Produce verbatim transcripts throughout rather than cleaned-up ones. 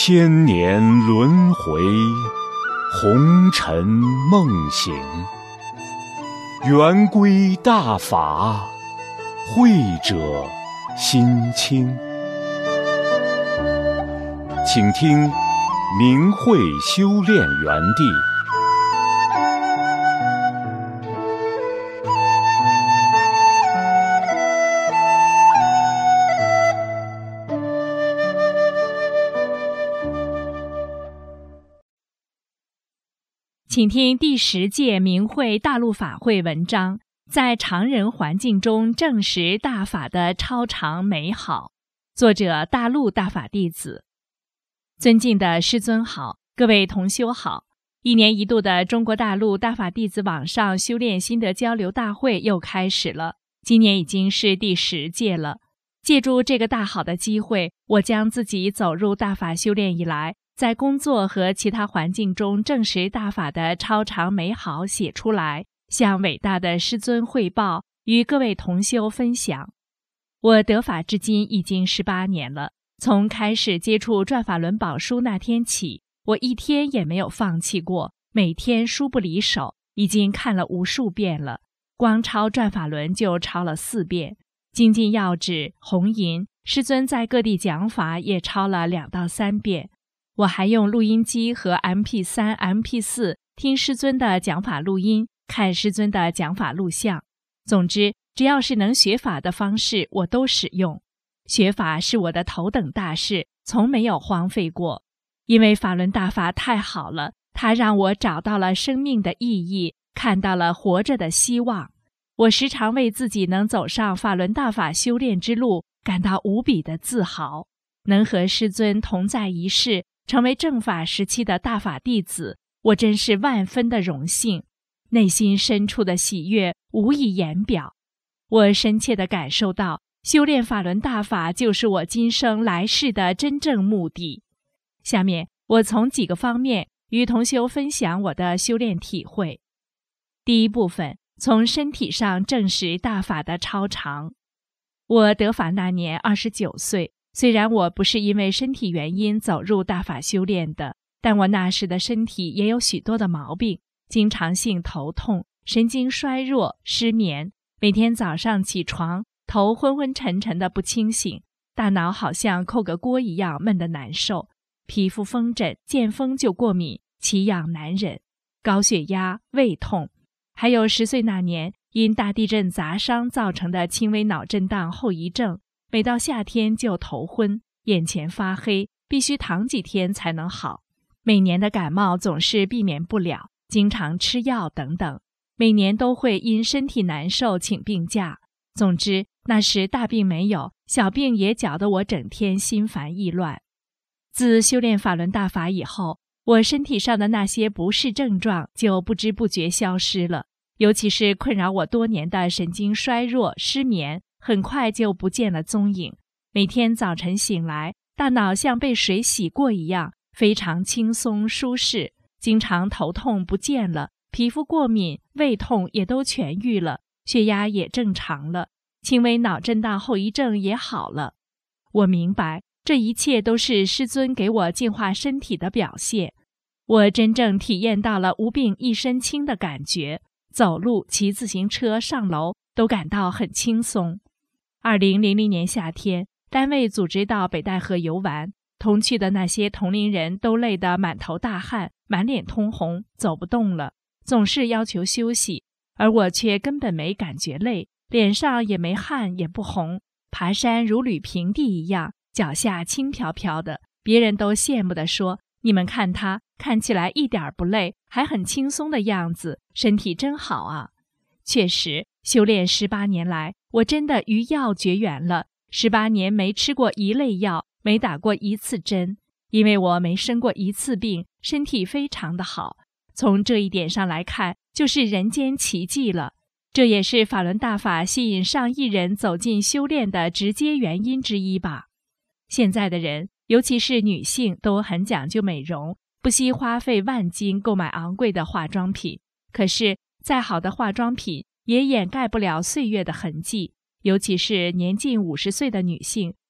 千年轮回，红尘梦醒。圆规大法，慧者心清。请听明慧修炼园地。 请听第十届明慧大陆法会文章，在常人环境中证实大法的超常美好。作者大陆大法弟子。尊敬的师尊好，各位同修好。一年一度的中国大陆大法弟子网上修炼心得交流大会又开始了，今年已经是第十届了。借助这个大好的机会，我将自己走入大法修炼以来，在工作和其他环境中证实大法的超常美好写出来，向伟大的师尊汇报，与各位同修分享。我得法至今已经十八年了，从开始接触转法轮宝书那天起，我一天也没有放弃过，每天书不离手，已经看了无数遍了，光抄转法轮就抄了四遍，精进要旨、红银、师尊在各地讲法也抄了两到三遍。我还用录音机和 M P 三、M P 四 听师尊的讲法录音，看师尊的讲法录像。总之，只要是能学法的方式，我都使用。学法是我的头等大事，从没有荒废过。因为法轮大法太好了，它让我找到了生命的意义，看到了活着的希望。我时常为自己能走上法轮大法修炼之路感到无比的自豪。能和师尊同在一世，成为正法时期的大法弟子，我真是万分的荣幸，内心深处的喜悦无以言表。我深切地感受到，修炼法轮大法就是我今生来世的真正目的。下面我从几个方面与同修分享我的修炼体会。第一部分，从身体上证实大法的超常。我得法那年二十九岁，虽然我不是因为身体原因走入大法修炼的，但我那时的身体也有许多的毛病，经常性头痛、神经衰弱、失眠，每天早上起床头昏昏沉沉的不清醒，大脑好像扣个锅一样闷得难受，皮肤风疹，见风就过敏，奇痒难忍，高血压、胃痛，还有十岁那年因大地震砸伤造成的轻微脑震荡后遗症，每到夏天就头昏，眼前发黑，必须躺几天才能好。每年的感冒总是避免不了，经常吃药等等，每年都会因身体难受请病假。总之，那时大病没有，小病也搅得我整天心烦意乱。自修炼法轮大法以后，我身体上的那些不适症状就不知不觉消失了，尤其是困扰我多年的神经衰弱、失眠，很快就不见了踪影。每天早晨醒来，大脑像被水洗过一样，非常轻松舒适，经常头痛不见了，皮肤过敏、胃痛也都痊愈了，血压也正常了，轻微脑震荡后遗症也好了。我明白，这一切都是师尊给我净化身体的表现。我真正体验到了无病一身轻的感觉，走路、骑自行车、上楼都感到很轻松。二零零零年夏天，单位组织到北戴河游玩，同去的那些同龄人都累得满头大汗，满脸通红，走不动了，总是要求休息，而我却根本没感觉累，脸上也没汗也不红，爬山如履平地一样，脚下轻飘飘的，别人都羡慕地说，你们看他看起来一点不累，还很轻松的样子，身体真好啊。确实，修炼十八年来，我真的与药绝缘了，十八年没吃过一类药，没打过一次针，因为我没生过一次病，身体非常的好。从这一点上来看，就是人间奇迹了。这也是法轮大法吸引上亿人走进修炼的直接原因之一吧。现在的人，尤其是女性，都很讲究美容，不惜花费万金购买昂贵的化妆品。可是，再好的化妆品也掩盖不了岁月的痕迹，尤其是年近五十岁的女性，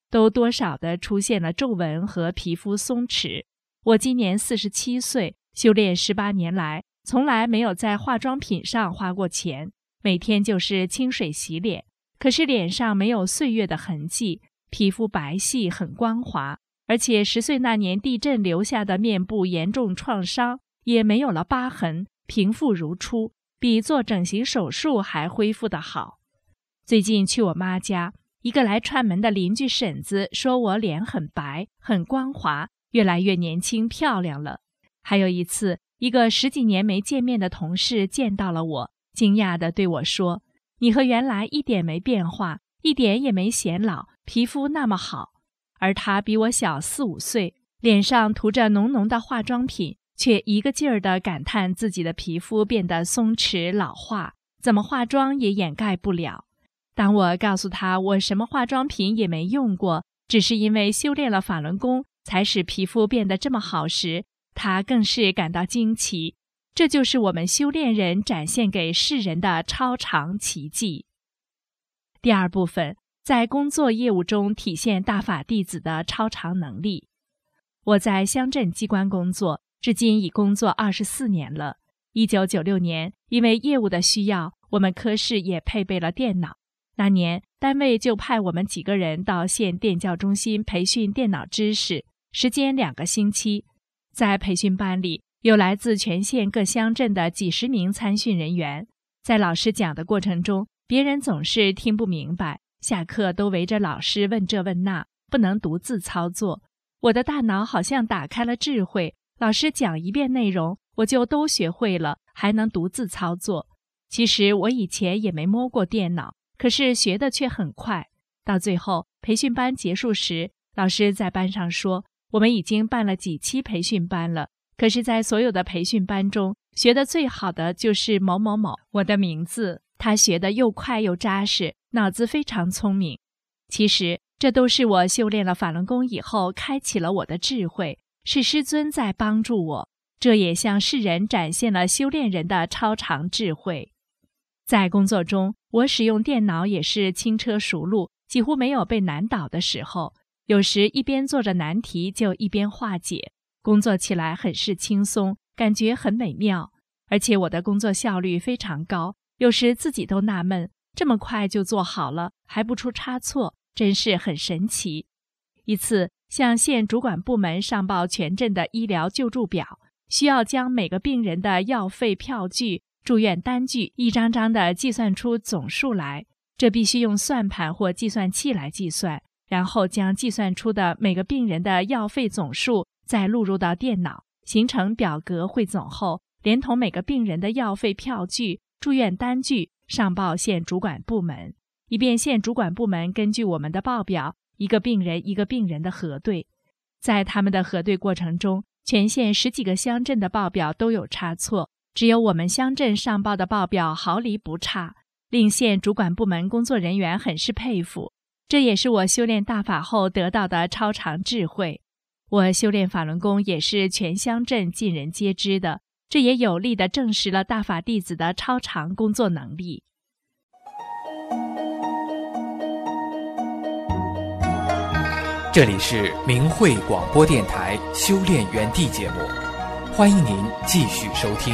都多少的出现了皱纹和皮肤松弛。我今年四十七岁，修炼十八年来，从来没有在化妆品上花过钱，每天就是清水洗脸，可是脸上没有岁月的痕迹，皮肤白皙很光滑，而且十岁那年地震留下的面部严重创伤也没有了疤痕，平复如初，比做整形手术还恢复得好。最近去我妈家，一个来串门的邻居婶子说我脸很白，很光滑，越来越年轻漂亮了。还有一次，一个十几年没见面的同事见到了我，惊讶地对我说：“你和原来一点没变化，一点也没显老，皮肤那么好。”而他比我小四五岁，脸上涂着浓浓的化妆品，却一个劲儿地感叹自己的皮肤变得松弛老化，怎么化妆也掩盖不了。当我告诉他我什么化妆品也没用过，只是因为修炼了法轮功才使皮肤变得这么好时，他更是感到惊奇。这就是我们修炼人展现给世人的超常奇迹。第二部分，在工作业务中体现大法弟子的超常能力。我在乡镇机关工作，至今已工作二十四年了。一九九六年，因为业务的需要，我们科室也配备了电脑。那年，单位就派我们几个人到县电教中心培训电脑知识，时间两个星期。在培训班里，有来自全县各乡镇的几十名参训人员。在老师讲的过程中，别人总是听不明白，下课都围着老师问这问那，不能独自操作。我的大脑好像打开了智慧，老师讲一遍内容，我就都学会了，还能独自操作。其实我以前也没摸过电脑，可是学的却很快。到最后，培训班结束时，老师在班上说，我们已经办了几期培训班了，可是在所有的培训班中，学得最好的就是某某某，我的名字。他学得又快又扎实，脑子非常聪明。其实这都是我修炼了法轮功以后开启了我的智慧，是师尊在帮助我，这也向世人展现了修炼人的超常智慧。在工作中，我使用电脑也是轻车熟路，几乎没有被难倒的时候。有时一边做着难题就一边化解，工作起来很是轻松，感觉很美妙。而且我的工作效率非常高，有时自己都纳闷，这么快就做好了，还不出差错，真是很神奇。一次向县主管部门上报全镇的医疗救助表，需要将每个病人的药费票据、住院单据一张张地计算出总数来，这必须用算盘或计算器来计算，然后将计算出的每个病人的药费总数再录入到电脑，形成表格汇总后，连同每个病人的药费票据、住院单据上报县主管部门，以便县主管部门根据我们的报表，一个病人一个病人的核对。在他们的核对过程中，全县十几个乡镇的报表都有差错，只有我们乡镇上报的报表毫厘不差，令县主管部门工作人员很是佩服。这也是我修炼大法后得到的超常智慧。我修炼法轮功也是全乡镇尽人皆知的，这也有力地证实了大法弟子的超常工作能力。 这里是明慧广播电台修炼园地节目，欢迎您继续收听。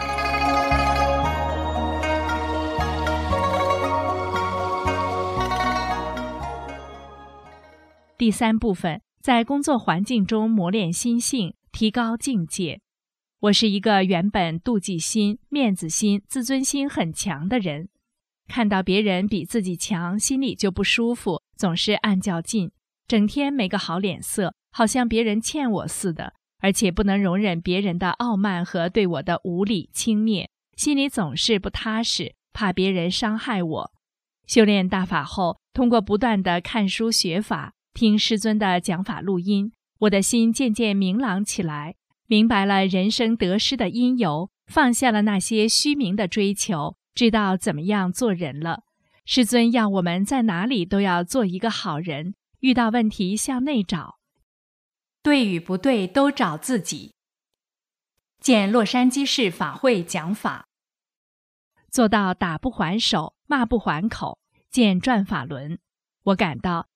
第三部分，在工作环境中磨练心性，提高境界。我是一个原本妒忌心、面子心、自尊心很强的人，看到别人比自己强，心里就不舒服，总是暗较劲，整天没个好脸色，好像别人欠我似的，而且不能容忍别人的傲慢和对我的无理轻蔑，心里总是不踏实，怕别人伤害我。修炼大法后，通过不断的看书学法，听师尊的讲法录音，我的心渐渐明朗起来，明白了人生得失的因由，放下了那些虚名的追求，知道怎么样做人了。师尊要我们在哪里都要做一个好人，遇到问题向内找，对与不对都找自己。见洛杉矶市法会讲法，做到打不还手，骂不还口，见转法轮。我感到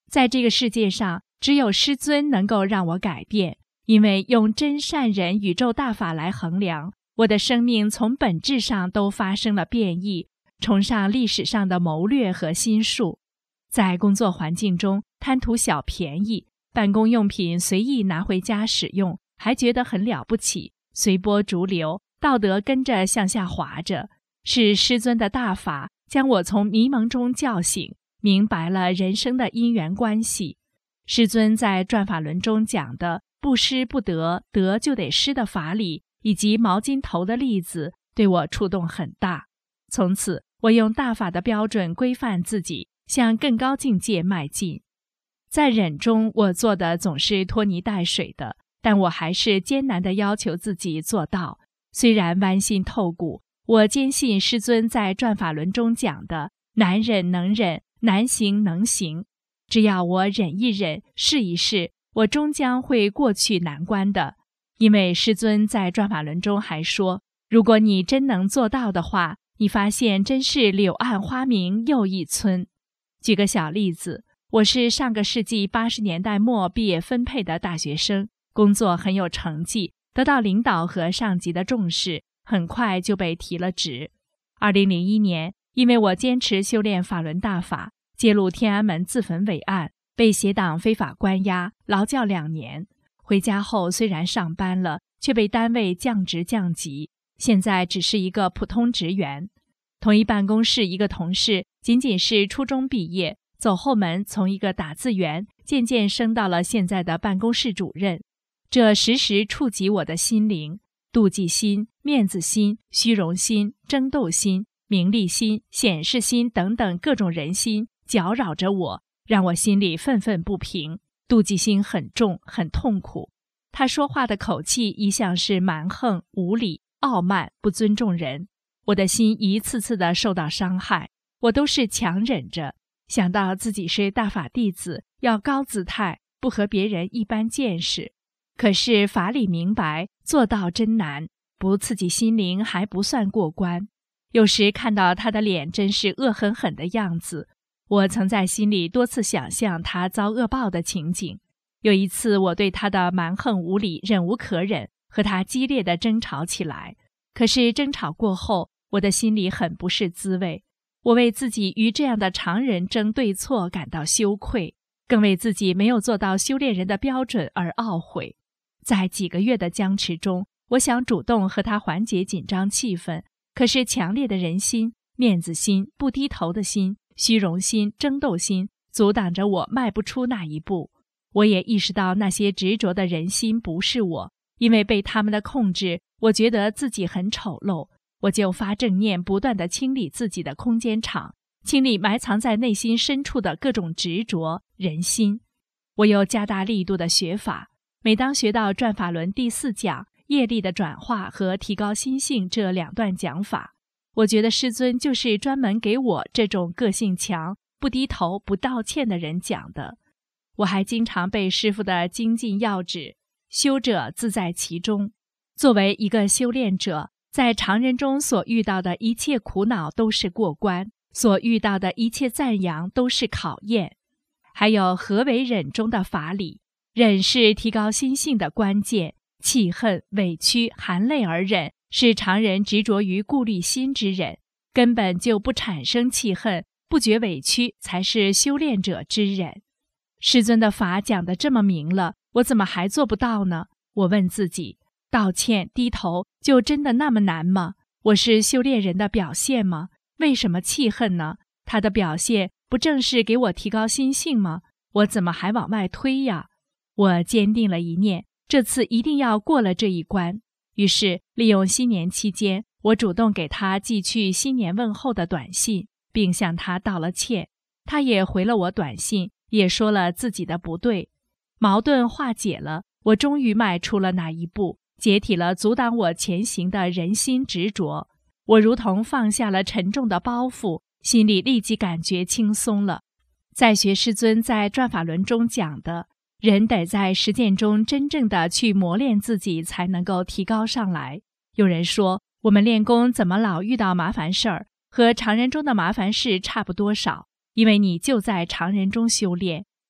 在这个世界上，只有师尊能够让我改变，因为用真善忍宇宙大法来衡量，我的生命从本质上都发生了变异，崇尚历史上的谋略和心术。在工作环境中贪图小便宜，办公用品随意拿回家使用，还觉得很了不起，随波逐流，道德跟着向下滑着。是师尊的大法将我从迷蒙中叫醒，明白了人生的因缘关系。师尊在转法轮中讲的不施不得，得就得施的法理，以及毛巾头的例子，对我触动很大。从此我用大法的标准规范自己，向更高境界迈进。在忍中，我做的总是拖泥带水的，但我还是艰难地要求自己做到。虽然剜心透骨，我坚信师尊在转法轮中讲的难忍能忍，难行能行。只要我忍一忍，试一试，我终将会过去难关的。因为师尊在转法轮中还说，如果你真能做到的话，你发现真是柳暗花明又一村。举个小例子，我是上个世纪八十年代末毕业分配的大学生，工作很有成绩，得到领导和上级的重视，很快就被提了职。二零零一年，因为我坚持修炼法轮大法，揭露天安门自焚伪案，被协党非法关押，劳教两年。回家后虽然上班了，却被单位降职降级，现在只是一个普通职员。同一办公室一个同事仅仅是初中毕业，走后门从一个打字员渐渐升到了现在的办公室主任，这时时触及我的心灵。妒忌心、面子心、虚荣心、争斗心、名利心、显示心等等各种人心搅扰着我，让我心里愤愤不平。妒忌心很重，很痛苦。他说话的口气一向是蛮横、无理、傲慢、不尊重人。我的心一次次地受到伤害，我都是强忍着。想到自己是大法弟子，要高姿态，不和别人一般见识。可是法理明白，做到真难，不刺激心灵还不算过关。有时看到他的脸真是恶狠狠的样子，我曾在心里多次想象他遭恶报的情景。有一次我对他的蛮横无理忍无可忍，和他激烈地争吵起来。可是争吵过后，我的心里很不是滋味。我为自己与这样的常人争对错感到羞愧，更为自己没有做到修炼人的标准而懊悔。在几个月的僵持中，我想主动和他缓解紧张气氛，可是强烈的人心、面子心、不低头的心、虚荣心、争斗心阻挡着我迈不出那一步。我也意识到那些执着的人心不是我，因为被他们的控制，我觉得自己很丑陋。我就发正念，不断地清理自己的空间场，清理埋藏在内心深处的各种执着、人心。我又加大力度的学法，每当学到转法轮第四讲业力的转化和提高心性这两段讲法，我觉得师尊就是专门给我这种个性强、不低头、不道歉的人讲的。我还经常背师父的精进要旨，修者自在其中。作为一个修炼者，在常人中所遇到的一切苦恼都是过关，所遇到的一切赞扬都是考验。还有何为忍中的法理，忍是提高心性的关键，气恨、委屈、含泪而忍，是常人执着于顾虑心之忍，根本就不产生气恨，不觉委屈，才是修炼者之忍。师尊的法讲得这么明了，我怎么还做不到呢？我问自己，道歉、低头就真的那么难吗？我是修炼人的表现吗？为什么气恨呢？他的表现不正是给我提高心性吗？我怎么还往外推呀？我坚定了一念，这次一定要过了这一关。于是利用新年期间，我主动给他寄去新年问候的短信，并向他道了歉。他也回了我短信，也说了自己的不对。矛盾化解了，我终于迈出了那一步，解体了阻挡我前行的人心执着。我如同放下了沉重的包袱，心里立即感觉轻松了。在学师尊在转法轮中讲的，人得在实践中真正的去磨练自己，才能够提高上来。有人说，我们练功怎么老遇到麻烦事儿，和常人中的麻烦事差不多少，因为你就在常人中修炼。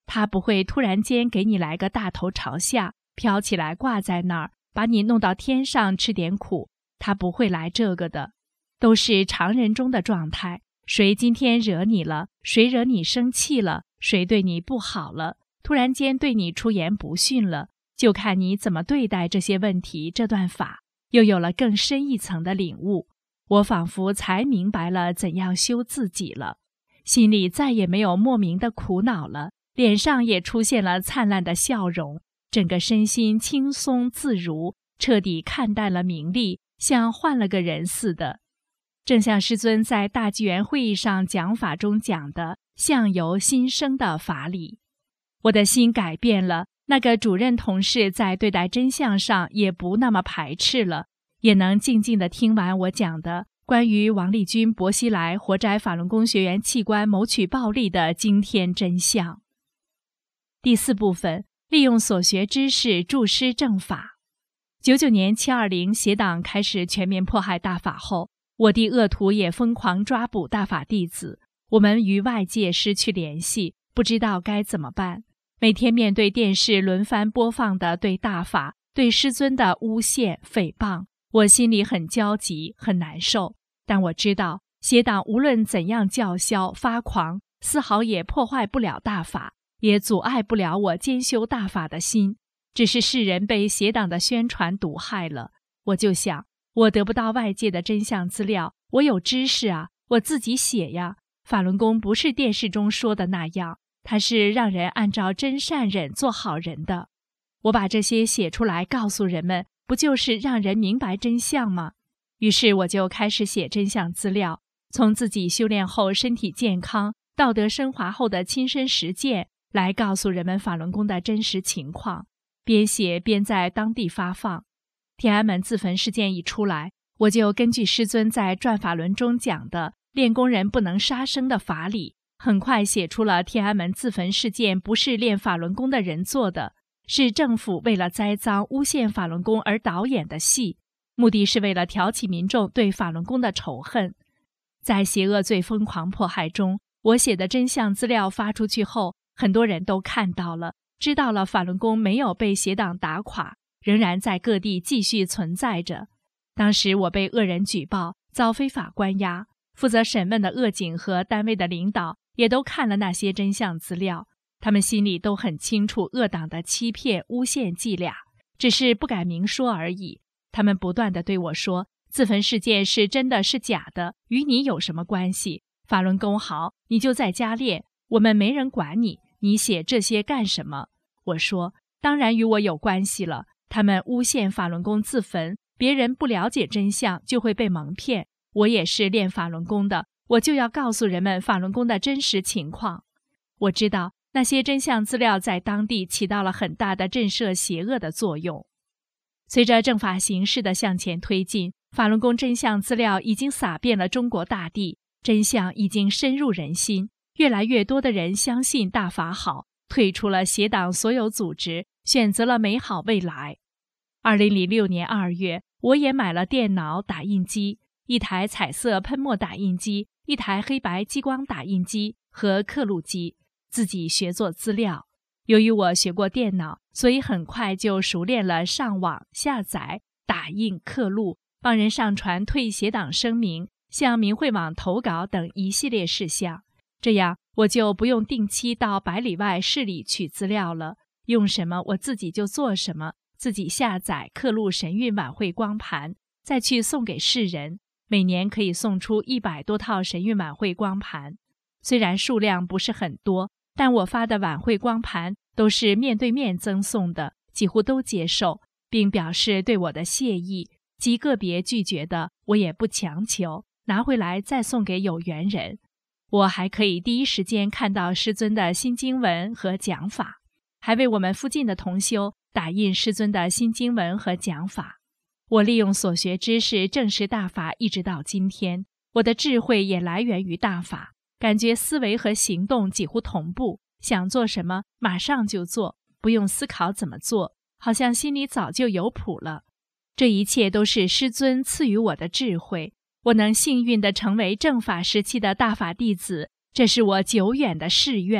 他不会突然间给你来个大头朝下，飘起来挂在那儿，把你弄到天上吃点苦，他不会来这个的。都是常人中的状态，谁今天惹你了，谁惹你生气了，谁对你不好了，突然间对你出言不逊了，就看你怎么对待这些问题。这段法又有了更深一层的领悟，我仿佛才明白了怎样修自己了，心里再也没有莫名的苦恼了，脸上也出现了灿烂的笑容，整个身心轻松自如，彻底看淡了名利，像换了个人似的。正像师尊在大纪元会议上讲法中讲的，相由心生的法理。我的心改变了，那个主任同事在对待真相上也不那么排斥了，也能静静地听完我讲的关于王立军薄熙来活摘法轮功学员器官谋取暴利的惊天真相。第四部分，利用所学知识助师正法。九九年七二零邪党开始全面迫害大法后，我地恶徒也疯狂抓捕大法弟子，我们与外界失去联系，不知道该怎么办。每天面对电视轮番播放的对大法、对师尊的诬陷、诽谤，我心里很焦急，很难受。但我知道，邪党无论怎样叫嚣发狂，丝毫也破坏不了大法，也阻碍不了我兼修大法的心。只是世人被邪党的宣传毒害了。我就想，我得不到外界的真相资料，我有知识啊，我自己写呀。法轮功不是电视中说的那样，它是让人按照真善忍做好人的。我把这些写出来告诉人们，不就是让人明白真相吗？于是我就开始写真相资料，从自己修炼后身体健康、道德升华后的亲身实践来告诉人们法轮功的真实情况，边写边在当地发放。天安门自焚事件一出来，我就根据师尊在转法轮中讲的练功人不能杀生的法理，很快写出了天安门自焚事件不是练法轮功的人做的，是政府为了栽赃诬陷法轮功而导演的戏，目的是为了挑起民众对法轮功的仇恨。在邪恶最疯狂迫害中，我写的真相资料发出去后，很多人都看到了，知道了法轮功没有被邪党打垮，仍然在各地继续存在着。当时我被恶人举报，遭非法关押，负责审问的恶警和单位的领导也都看了那些真相资料，他们心里都很清楚恶党的欺骗、诬陷伎俩，只是不敢明说而已。他们不断地对我说，自焚事件是真的是假的，与你有什么关系？法轮功好，你就在家练，我们没人管你，你写这些干什么？我说，当然与我有关系了。他们诬陷法轮功自焚，别人不了解真相就会被蒙骗。我也是练法轮功的，我就要告诉人们法轮功的真实情况。我知道那些真相资料在当地起到了很大的震慑邪恶的作用。随着正法形势的向前推进，法轮功真相资料已经洒遍了中国大地，真相已经深入人心，越来越多的人相信大法好，退出了邪党所有组织，选择了美好未来。二零零六年二月，我也买了电脑打印机，一台彩色喷墨打印机，一台黑白激光打印机和刻录机，自己学做资料。由于我学过电脑，所以很快就熟练了上网、下载、打印、刻录，帮人上传退邪党声明，向明慧网投稿等一系列事项。这样我就不用定期到百里外市里取资料了，用什么我自己就做什么，自己下载刻录神韵晚会光盘，再去送给世人。每年可以送出一百多套神韵晚会光盘，虽然数量不是很多，但我发的晚会光盘都是面对面赠送的，几乎都接受，并表示对我的谢意，极个别拒绝的我也不强求，拿回来再送给有缘人。我还可以第一时间看到师尊的新经文和讲法，还为我们附近的同修打印师尊的新经文和讲法。我利用所学知识证实大法一直到今天，我的智慧也来源于大法，感觉思维和行动几乎同步，想做什么马上就做，不用思考怎么做，好像心里早就有谱了。这一切都是师尊赐予我的智慧，我能幸运地成为正法时期的大法弟子，这是我久远的誓愿，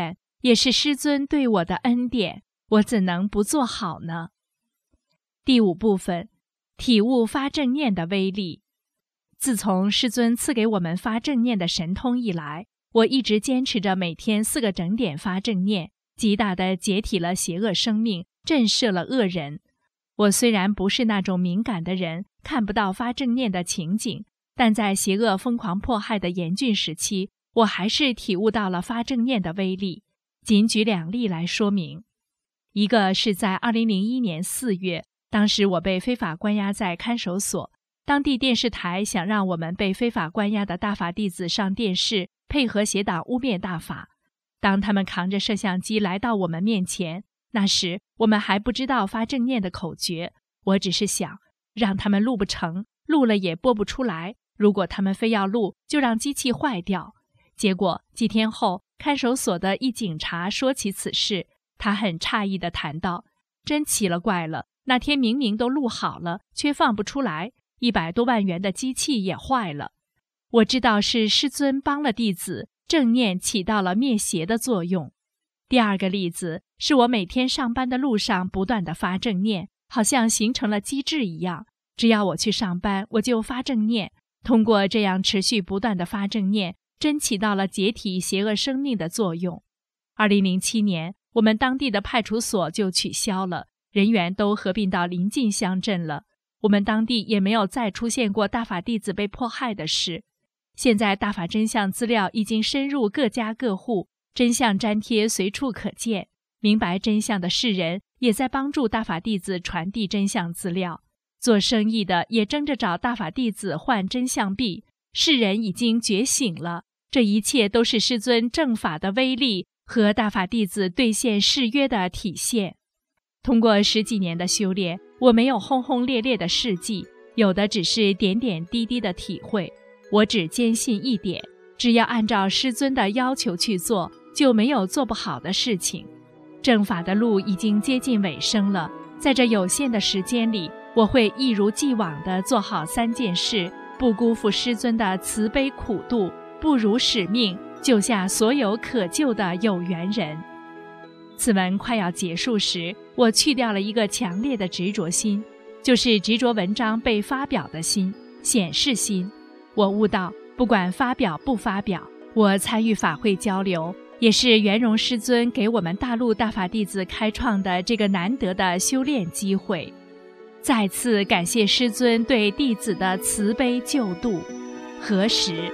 也是师尊对我的恩典，我怎能不做好呢？第五部分，体悟发正念的威力。自从师尊赐给我们发正念的神通以来，我一直坚持着每天四个整点发正念，极大地解体了邪恶生命，震慑了恶人。我虽然不是那种敏感的人，看不到发正念的情景，但在邪恶疯狂迫害的严峻时期，我还是体悟到了发正念的威力。仅举两例来说明。一个是在二零零一年四月，当时我被非法关押在看守所，当地电视台想让我们被非法关押的大法弟子上电视，配合邪党污蔑大法。当他们扛着摄像机来到我们面前，那时我们还不知道发正念的口诀，我只是想让他们录不成，录了也播不出来，如果他们非要录，就让机器坏掉。结果几天后，看守所的一警察说起此事，他很诧异地谈道，真奇了怪了，那天明明都录好了，却放不出来，一百多万元的机器也坏了。我知道是师尊帮了弟子，正念起到了灭邪的作用。第二个例子是我每天上班的路上不断地发正念，好像形成了机制一样，只要我去上班，我就发正念。通过这样持续不断的发正念，真起到了解体邪恶生命的作用。二零零七年，我们当地的派出所就取消了，人员都合并到邻近乡镇了。我们当地也没有再出现过大法弟子被迫害的事。现在大法真相资料已经深入各家各户，真相粘贴随处可见，明白真相的世人也在帮助大法弟子传递真相资料，做生意的也争着找大法弟子换真相币，世人已经觉醒了。这一切都是师尊正法的威力和大法弟子兑现誓约的体现。通过十几年的修炼，我没有轰轰烈烈的事迹，有的只是点点滴滴的体会。我只坚信一点，只要按照师尊的要求去做，就没有做不好的事情。正法的路已经接近尾声了，在这有限的时间里，我会一如既往地做好三件事，不辜负师尊的慈悲苦度，不辱使命，救下所有可救的有缘人。此文快要结束时，我去掉了一个强烈的执着心，就是执着文章被发表的心，显示心。我悟到，不管发表不发表，我参与法会交流，也是圆融师尊给我们大陆大法弟子开创的这个难得的修炼机会。再次感谢师尊对弟子的慈悲救度。何时？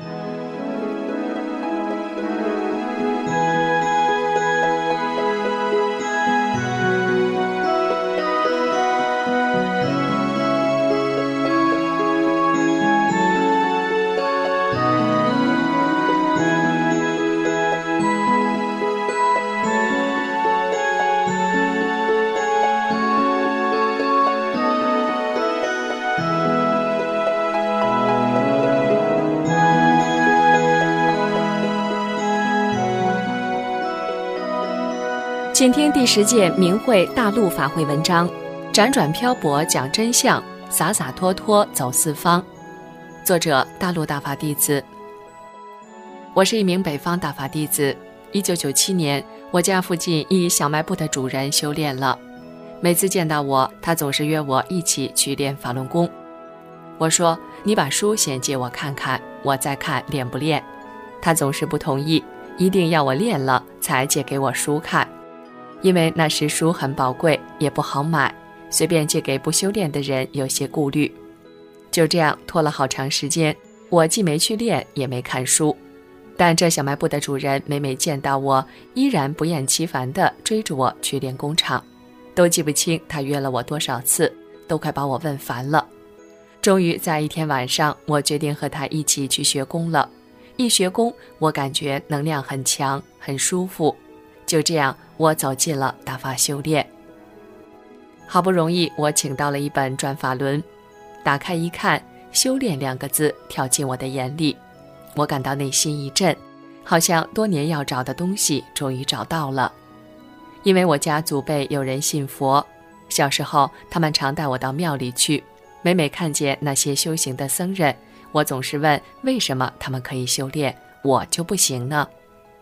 请听第十届明慧大陆法会文章，辗转漂泊讲真相，洒洒脱脱走四方。作者大陆大法弟子。我是一名北方大法弟子。一九九七年，我家附近一小卖部的主人修炼了。每次见到我，他总是约我一起去练法轮功。我说：“你把书先借我看看，我再看练不练。”他总是不同意，一定要我练了才借给我书看。因为那时书很宝贵，也不好买，随便借给不修炼的人有些顾虑。就这样拖了好长时间，我既没去练，也没看书。但这小卖部的主人每每见到我，依然不厌其烦地追着我去练功场，都记不清他约了我多少次，都快把我问烦了。终于在一天晚上，我决定和他一起去学功了。一学功，我感觉能量很强，很舒服。就这样，我走进了大法修炼。好不容易我请到了一本转法轮，打开一看，修炼两个字跳进我的眼里，我感到内心一震，好像多年要找的东西终于找到了。因为我家祖辈有人信佛，小时候他们常带我到庙里去，每每看见那些修行的僧人，我总是问为什么他们可以修炼，我就不行呢？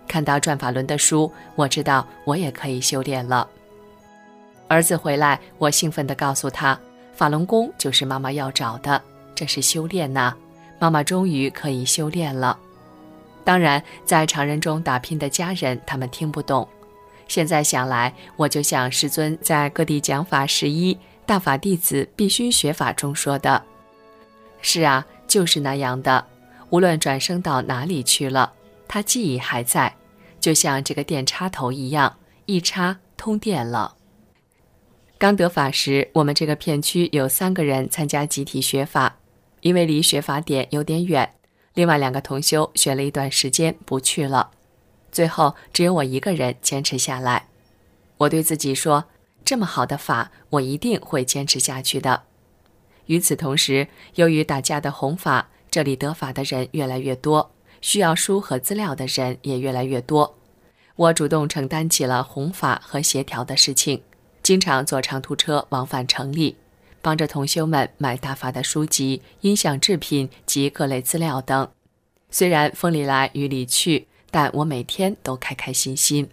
看到转法轮的书，我知道我也可以修炼了。儿子回来，我兴奋地告诉他，法轮功就是妈妈要找的，这是修炼呐，妈妈终于可以修炼了。当然，在常人中打拼的家人，他们听不懂。现在想来，我就像师尊在各地讲法十一大法弟子必须学法中说的，是啊，就是那样的，无论转生到哪里去了，他记忆还在，就像这个电插头一样，一插通电了。刚得法时，我们这个片区有三个人参加集体学法，因为离学法点有点远，另外两个同修学了一段时间不去了，最后只有我一个人坚持下来。我对自己说，这么好的法，我一定会坚持下去的。与此同时，由于大家的弘法，这里得法的人越来越多，需要书和资料的人也越来越多。我主动承担起了弘法和协调的事情，经常坐长途车往返城里，帮着同修们买大法的书籍、音响制品及各类资料等。虽然风里来雨里去，但我每天都开开心心。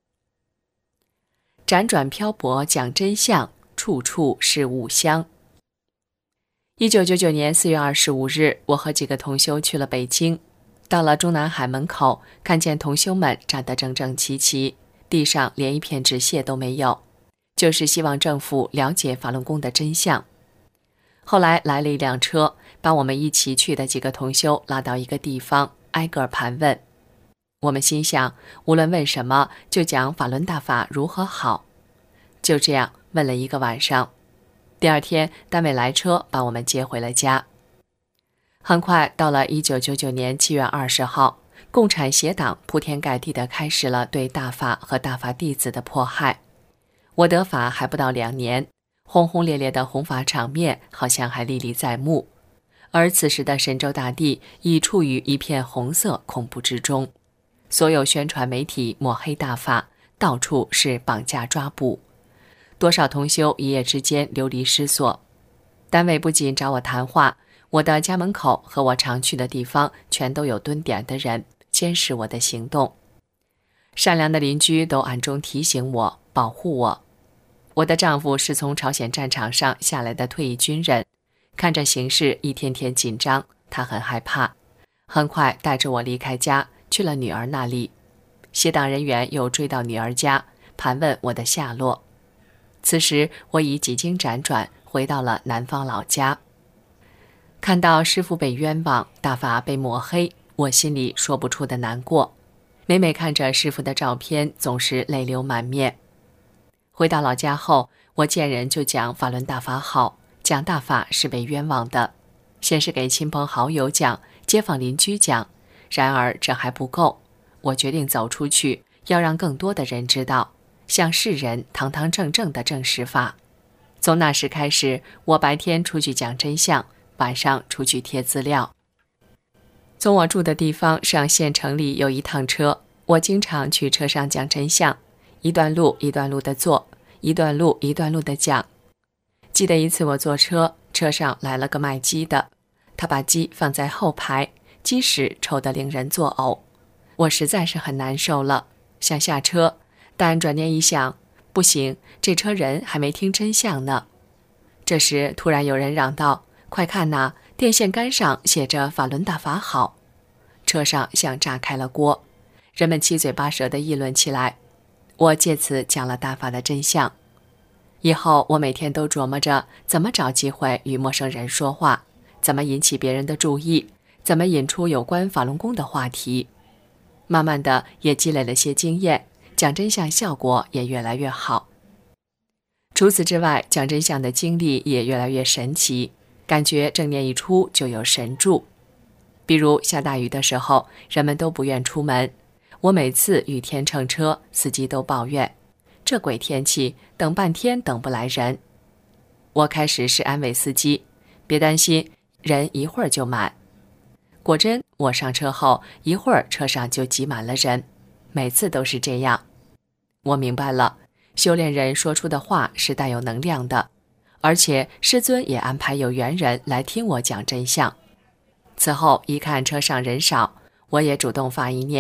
辗转漂泊讲真相，处处是吾乡。一九九九年四月二十五日，我和几个同修去了北京，到了中南海门口，看见同修们站得整整齐齐，地上连一片纸屑都没有，就是希望政府了解法轮功的真相。后来来了一辆车，把我们一起去的几个同修拉到一个地方，挨个盘问。我们心想，无论问什么，就讲法轮大法如何好。就这样问了一个晚上。第二天，单位来车把我们接回了家。很快到了一九九九年七月二十号，共产协党铺天盖地地开始了对大法和大法弟子的迫害。我得法还不到两年，轰轰烈烈的弘法场面好像还历历在目，而此时的神州大地已处于一片红色恐怖之中，所有宣传媒体抹黑大法，到处是绑架抓捕，多少同修一夜之间流离失所。单位不仅找我谈话，我的家门口和我常去的地方全都有蹲点的人监视我的行动。善良的邻居都暗中提醒我，保护我。我的丈夫是从朝鲜战场上下来的退役军人，看着形势一天天紧张，他很害怕，很快带着我离开家，去了女儿那里。协党人员又追到女儿家，盘问我的下落。此时我已几经辗转，回到了南方老家。看到师父被冤枉，大法被抹黑，我心里说不出的难过。每每看着师父的照片，总是泪流满面。回到老家后，我见人就讲法轮大法好，讲大法是被冤枉的。先是给亲朋好友讲，街坊邻居讲，然而这还不够。我决定走出去，要让更多的人知道，向世人堂堂正正的证实法。从那时开始，我白天出去讲真相，晚上出去贴资料。从我住的地方上县城里有一趟车，我经常去车上讲真相，一段路一段路的做，一段路一段路的讲。记得一次我坐车，车上来了个卖鸡的，他把鸡放在后排，鸡屎臭得令人作呕。我实在是很难受了，想下车，但转念一想，不行，这车人还没听真相呢。这时突然有人嚷道，快看呐，电线杆上写着法轮大法好。车上像炸开了锅，人们七嘴八舌地议论起来。我借此讲了大法的真相。以后我每天都琢磨着怎么找机会与陌生人说话，怎么引起别人的注意，怎么引出有关法轮功的话题。慢慢的也积累了些经验，讲真相效果也越来越好。除此之外，讲真相的经历也越来越神奇，感觉正念一出就有神助。比如下大雨的时候，人们都不愿出门，我每次雨天乘车，司机都抱怨，这鬼天气，等半天等不来人。我开始是安慰司机，别担心，人一会儿就满。果真，我上车后，一会儿车上就挤满了人，每次都是这样。我明白了，修炼人说出的话是带有能量的，而且师尊也安排有缘人来听我讲真相。此后一看车上人少，我也主动发一念，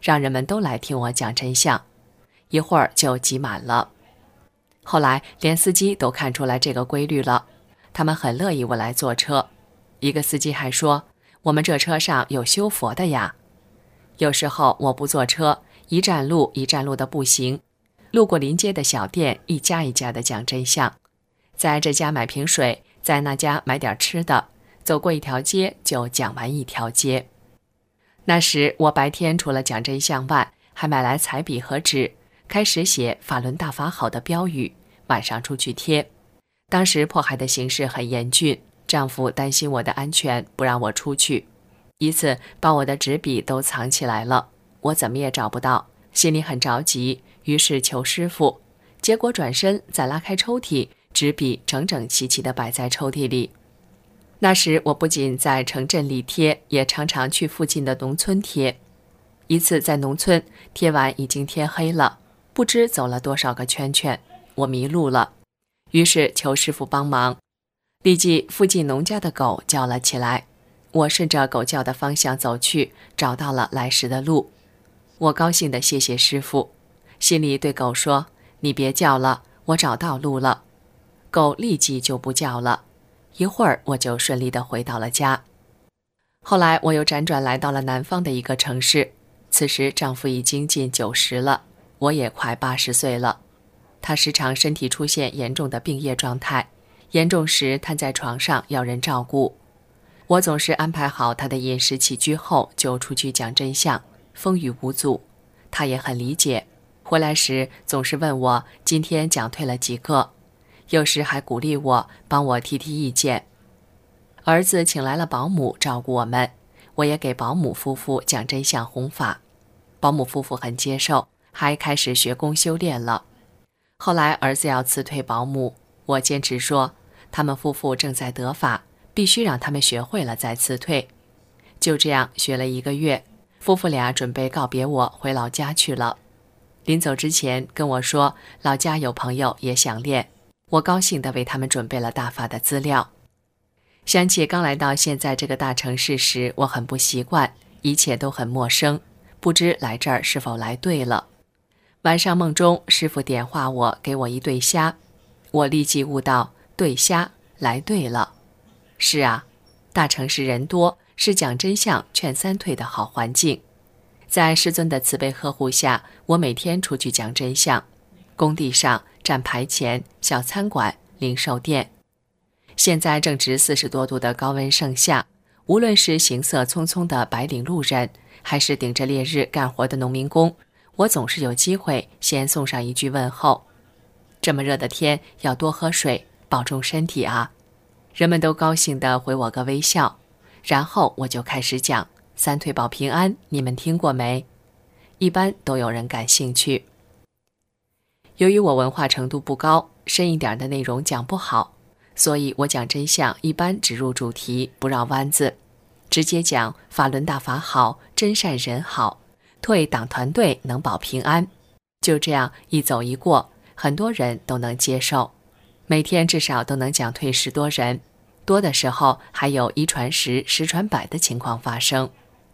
让人们都来听我讲真相，一会儿就挤满了。后来连司机都看出来这个规律了，他们很乐意我来坐车。一个司机还说，我们这车上有修佛的呀。有时候我不坐车，一站路一站路的步行，路过临街的小店，一家一家的讲真相，在这家买瓶水，在那家买点吃的，走过一条街就讲完一条街。那时我白天除了讲真相外，还买来彩笔和纸，开始写法轮大法好的标语，晚上出去贴。当时迫害的形势很严峻，丈夫担心我的安全，不让我出去，一次把我的纸笔都藏起来了，我怎么也找不到，心里很着急，于是求师傅，结果转身再拉开抽屉，纸笔整整齐齐地摆在抽屉里。那时我不仅在城镇里贴，也常常去附近的农村贴。一次在农村贴完已经天黑了，不知走了多少个圈圈，我迷路了，于是求师傅帮忙。立即附近农家的狗叫了起来，我顺着狗叫的方向走去，找到了来时的路。我高兴地谢谢师傅，心里对狗说，你别叫了，我找到路了。狗立即就不叫了，一会儿我就顺利地回到了家。后来我又辗转来到了南方的一个城市，此时丈夫已经近九十了，我也快八十岁了。他时常身体出现严重的病业状态，严重时瘫在床上要人照顾。我总是安排好他的饮食起居后就出去讲真相，风雨无阻。他也很理解，回来时总是问我今天讲对了几个，有时还鼓励我，帮我提提意见。儿子请来了保姆照顾我们，我也给保姆夫妇讲真相弘法。保姆夫妇很接受，还开始学功修炼了。后来儿子要辞退保姆，我坚持说他们夫妇正在得法，必须让他们学会了再辞退。就这样学了一个月，夫妇俩准备告别我回老家去了。临走之前跟我说老家有朋友也想练，我高兴地为他们准备了大法的资料。想起刚来到现在这个大城市时，我很不习惯，一切都很陌生，不知来这儿是否来对了。晚上梦中师父点化我，给我一对虾，我立即悟到对虾来对了。是啊，大城市人多，是讲真相劝三退的好环境。在师尊的慈悲呵护下，我每天出去讲真相，工地上、站牌前、小餐馆、零售店。现在正值四十多度的高温盛夏，无论是行色匆匆的白领路人，还是顶着烈日干活的农民工，我总是有机会先送上一句问候。这么热的天，要多喝水，保重身体啊。人们都高兴地回我个微笑，然后我就开始讲三退保平安，你们听过没？一般都有人感兴趣。由于我文化程度不高，深一点的内容讲不好，所以我讲真相一般只入主题，不绕弯子，直接讲法轮大法好，真善人好，退党团队能保平安。就这样一走一过，很多人都能接受，每天至少都能讲退十多人，多的时候还有一传十、十传百的情况发生。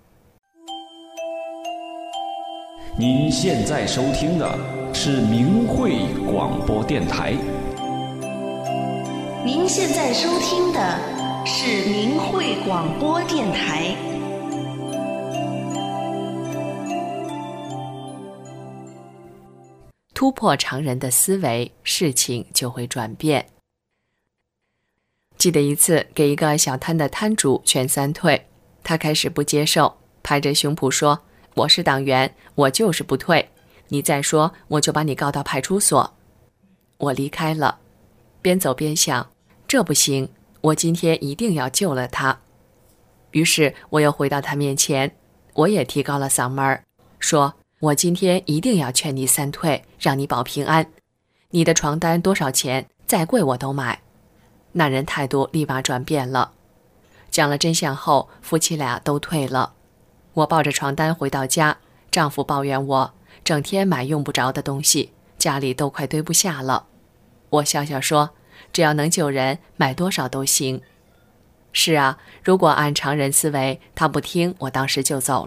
您现在收听的是明慧广播电台。 您现在收听的是明慧广播电台。 突破常人的思维，事情就会转变。记得一次给一个小摊的摊主劝三退，他开始不接受，拍着胸脯说，我是党员，我就是不退，你再说我就把你告到派出所。我离开了，边走边想，这不行，我今天一定要救了他。于是我又回到他面前，我也提高了嗓门说，我今天一定要劝你三退，让你保平安，你的床单多少钱，再贵我都买。那人态度立马转变了。讲了真相后，夫妻俩都退了。我抱着床单回到家，丈夫抱怨我整天买用不着的东西，家里都快堆不下了。我笑笑说，只要能救人，买多少都行。是啊，如果按常人思维，他不听，我当时就走了，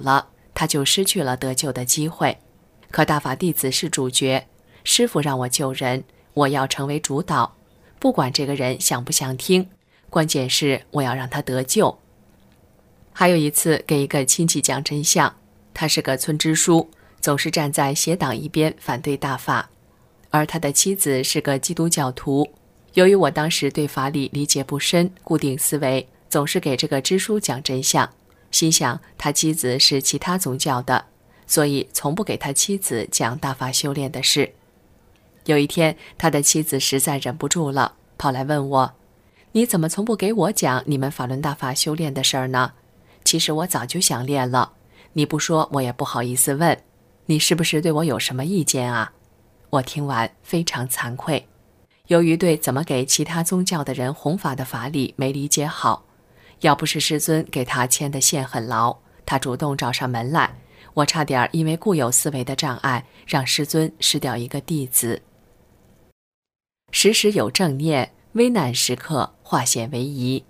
他就失去了得救的机会。可大法弟子是主角，师父让我救人，我要成为主导，不管这个人想不想听，关键是我要让他得救。还有一次给一个亲戚讲真相，他是个村支书，总是站在邪党一边反对大法，而他的妻子是个基督教徒。由于我当时对法理理解不深，固定思维，总是给这个支书讲真相，心想他妻子是其他宗教的，所以从不给他妻子讲大法修炼的事。有一天，他的妻子实在忍不住了，跑来问我，你怎么从不给我讲你们法轮大法修炼的事儿呢？其实我早就想练了，你不说我也不好意思问，你是不是对我有什么意见啊？我听完非常惭愧，由于对怎么给其他宗教的人弘法的法理没理解好，要不是师尊给他牵的线很牢，他主动找上门来，我差点因为固有思维的障碍，让师尊失掉一个弟子。时时有正念，危难时刻化险为夷。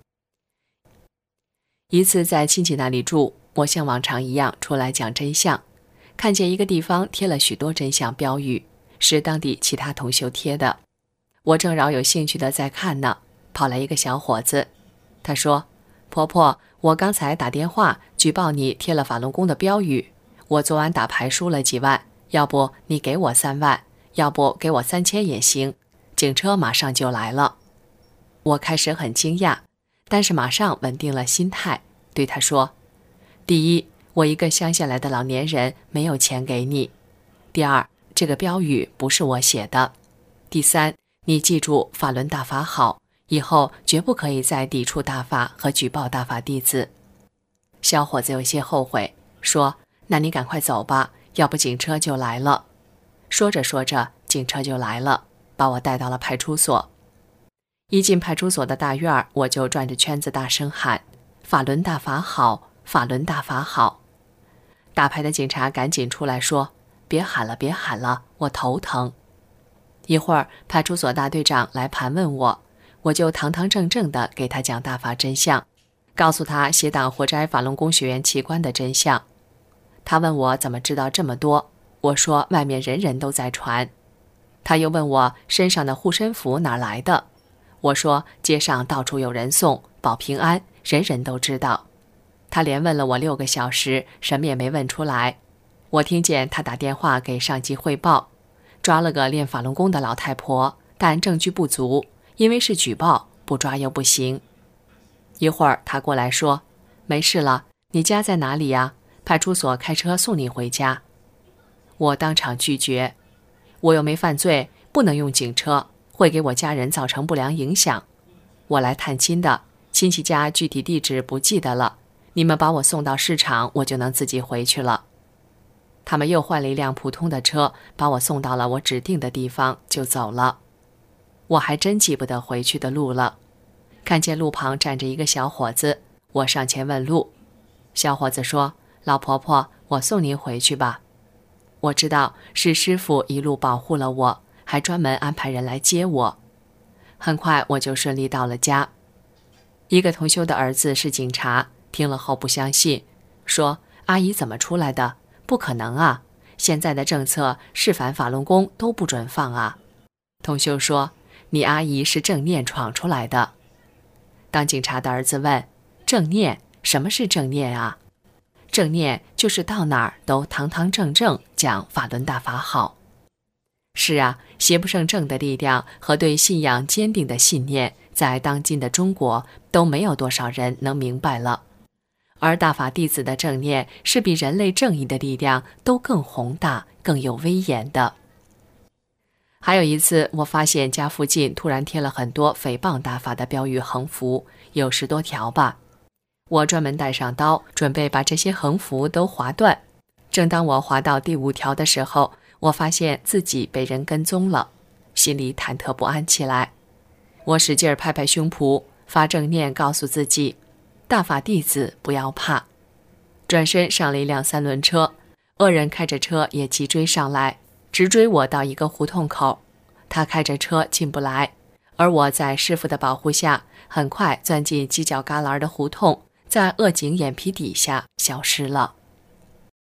一次在亲戚那里住，我像往常一样出来讲真相，看见一个地方贴了许多真相标语，是当地其他同修贴的。我正饶有兴趣的在看呢，跑来一个小伙子，他说，婆婆，我刚才打电话举报你贴了法轮功的标语，我昨晚打牌输了几万，要不你给我三万，要不给我三千也行，警车马上就来了。我开始很惊讶，但是马上稳定了心态，对他说，第一，我一个乡下来的老年人，没有钱给你；第二，这个标语不是我写的；第三，你记住法轮大法好，以后绝不可以再抵触大法和举报大法弟子。小伙子有些后悔，说，那你赶快走吧，要不警车就来了。说着说着，警车就来了，把我带到了派出所。一进派出所的大院，我就转着圈子大声喊，法轮大法好，法轮大法好。打牌的警察赶紧出来说，别喊了别喊了，我头疼。一会儿派出所大队长来盘问我，我就堂堂正正地给他讲大法真相，告诉他邪党活摘法轮功学员器官的真相。他问我怎么知道这么多，我说外面人人都在传。他又问我身上的护身符哪来的，我说街上到处有人送，保平安，人人都知道。他连问了我六个小时，什么也没问出来。我听见他打电话给上级汇报，抓了个练法轮功的老太婆，但证据不足，因为是举报，不抓又不行。一会儿他过来说，没事了，你家在哪里呀？派出所开车送你回家。我当场拒绝，我又没犯罪，不能用警车，会给我家人造成不良影响。我来探亲的，亲戚家具体地址不记得了，你们把我送到市场，我就能自己回去了。他们又换了一辆普通的车，把我送到了我指定的地方，就走了。我还真记不得回去的路了。看见路旁站着一个小伙子，我上前问路。小伙子说，老婆婆，我送您回去吧。我知道是师父一路保护了我，还专门安排人来接我。很快我就顺利到了家。一个同修的儿子是警察，听了后不相信，说，阿姨怎么出来的？不可能啊，现在的政策是反法轮功都不准放啊。同修说，你阿姨是正念闯出来的。当警察的儿子问，正念，什么是正念啊？正念就是到哪儿都堂堂正正讲法轮大法好。是啊，邪不胜正的力量和对信仰坚定的信念，在当今的中国都没有多少人能明白了。而大法弟子的正念是比人类正义的力量都更宏大、更有威严的。还有一次，我发现家附近突然贴了很多诽谤大法的标语横幅，有十多条吧。我专门带上刀，准备把这些横幅都划断。正当我划到第五条的时候，我发现自己被人跟踪了，心里忐忑不安起来。我使劲拍拍胸脯，发正念告诉自己，大法弟子不要怕。转身上了一辆三轮车，恶人开着车也急追上来，直追我到一个胡同口。他开着车进不来，而我在师父的保护下，很快钻进犄角旮旯的胡同，在恶警眼皮底下消失了。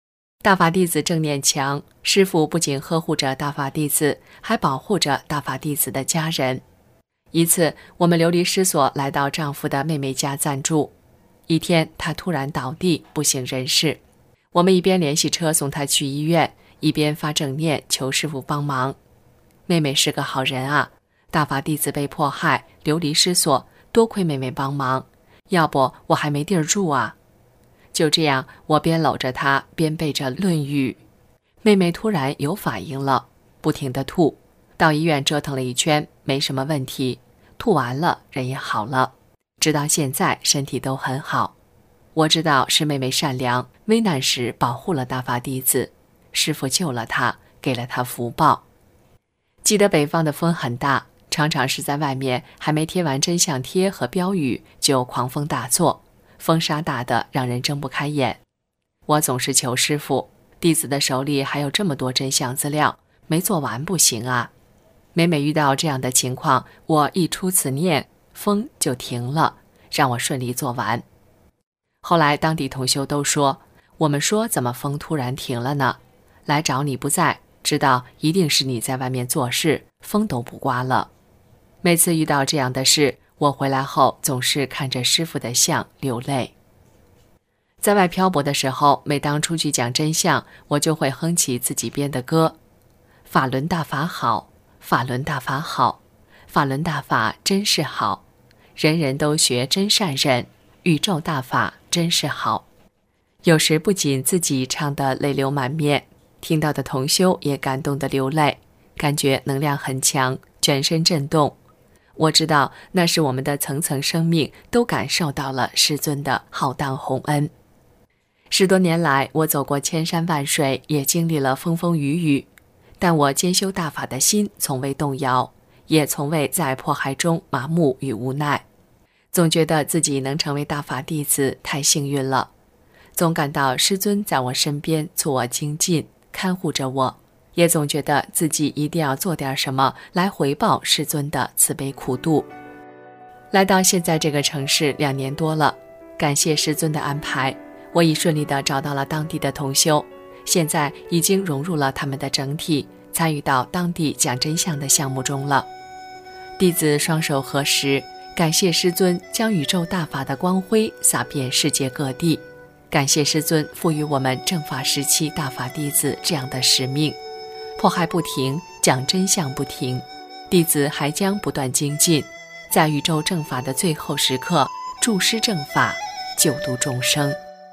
大法弟子正念强，师父不仅呵护着大法弟子，还保护着大法弟子的家人。一次，我们流离失所来到丈夫的妹妹家暂住。一天，她突然倒地，不省人事。我们一边联系车送她去医院，一边发正念求师父帮忙。妹妹是个好人啊，大法弟子被迫害，流离失所，多亏妹妹帮忙，要不我还没地儿住啊。就这样，我边搂着她，边背着《论语》。妹妹突然有反应了，不停地吐，到医院折腾了一圈，没什么问题，吐完了，人也好了，直到现在身体都很好。我知道是妹妹善良，危难时保护了大法弟子，师父救了她，给了她福报。记得北方的风很大，常常是在外面还没贴完真相贴和标语，就狂风大作，风沙大的让人睁不开眼。我总是求师父，弟子的手里还有这么多真相资料，没做完不行啊。每每遇到这样的情况，我一出此念，风就停了，让我顺利做完。后来当地同修都说，我们说怎么风突然停了呢？来找你不在，知道一定是你在外面做事，风都不刮了。每次遇到这样的事，我回来后总是看着师父的像流泪。在外漂泊的时候，每当出去讲真相，我就会哼起自己编的歌：法轮大法好，法轮大法好，法轮大法真是好，人人都学真善忍，宇宙大法真是好。有时不仅自己唱得泪流满面，听到的同修也感动得流泪，感觉能量很强，全身震动。我知道那是我们的层层生命都感受到了师尊的浩荡宏恩。十多年来，我走过千山万水，也经历了风风雨雨，但我兼修大法的心从未动摇，也从未在迫害中麻木与无奈。总觉得自己能成为大法弟子太幸运了，总感到师尊在我身边促我精进，看护着我，也总觉得自己一定要做点什么来回报师尊的慈悲苦度。来到现在这个城市两年多了，感谢师尊的安排，我已顺利地找到了当地的同修，现在已经融入了他们的整体，参与到当地讲真相的项目中了。弟子双手合十，感谢师尊将宇宙大法的光辉洒遍世界各地，感谢师尊赋予我们正法时期大法弟子这样的使命。迫害不停，讲真相不停，弟子还将不断精进，在宇宙正法的最后时刻，助师正法，救度众生。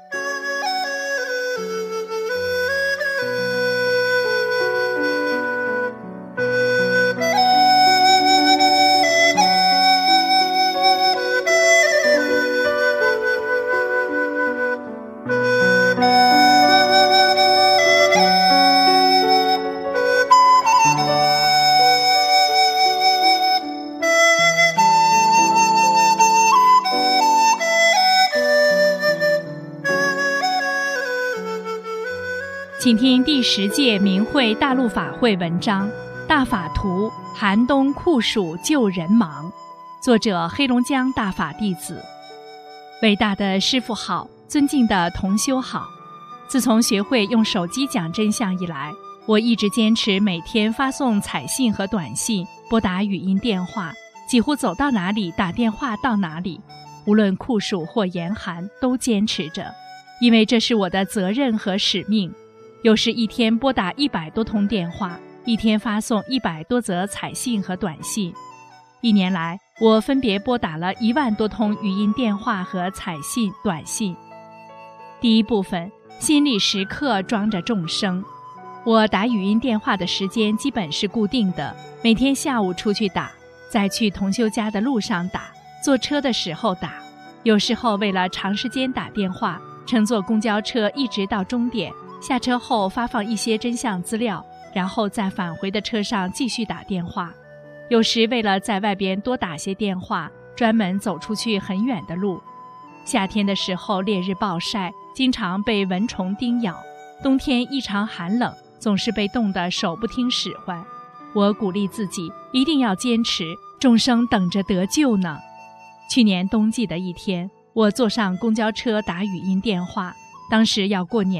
请听第十届明慧大陆法会文章《大法图：寒冬酷暑救人忙》，作者黑龙江大法弟子。伟大的师父好，尊敬的同修好。自从学会用手机讲真相以来，我一直坚持每天发送彩信和短信，拨打语音电话，几乎走到哪里打电话到哪里，无论酷暑或严寒都坚持着，因为这是我的责任和使命。有时一天拨打一百多通电话，一天发送一百多则彩信和短信。一年来，我分别拨打了一万多通语音电话和彩信、短信。第一部分，心里时刻装着众生。我打语音电话的时间基本是固定的，每天下午出去打，在去同修家的路上打，坐车的时候打。有时候为了长时间打电话，乘坐公交车一直到终点，下车后发放一些真相资料，然后在返回的车上继续打电话。有时为了在外边多打些电话，专门走出去很远的路。夏天的时候烈日暴晒，经常被蚊虫叮咬，冬天异常寒冷，总是被冻得手不听使唤。我鼓励自己一定要坚持，众生等着得救呢。去年冬季的一天，我坐上公交车打语音电话，当时要过年了，